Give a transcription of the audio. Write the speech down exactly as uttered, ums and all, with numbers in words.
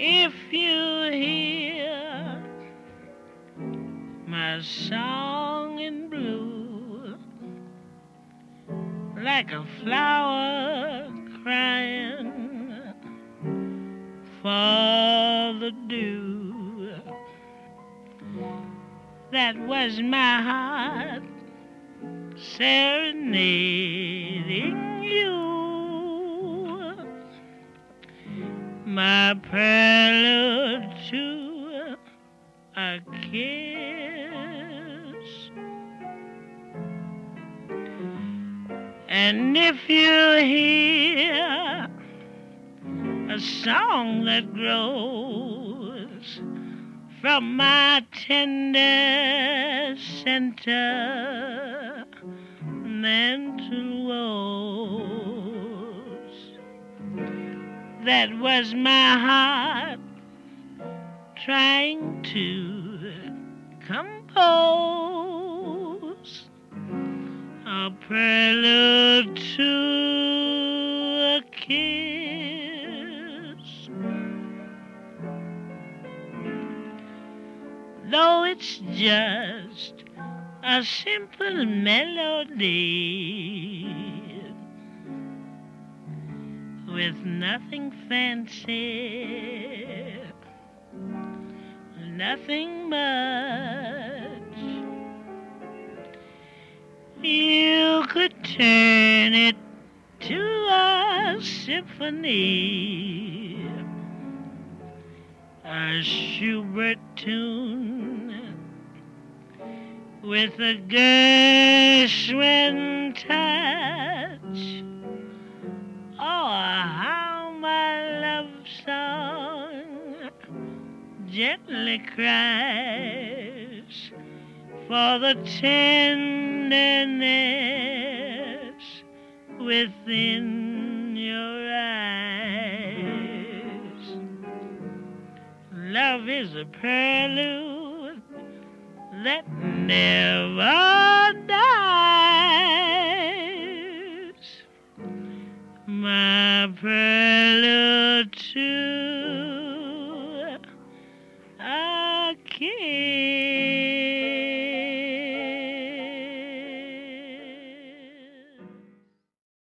If you hear my song in blue, like a flower crying for the dew, that was my heart serenading you, my prelude to a kiss. And if you hear a song that grows from my tender sentimental woes, that was my heart trying to compose a prelude to a kiss. Though it's just a simple melody with nothing fancy, nothing much, you could turn it to a symphony, a Schubert tune with a Gershwin touch. Oh, how my love song gently cries for the tenderness within your eyes. Love is a prelude that never dies. My prelude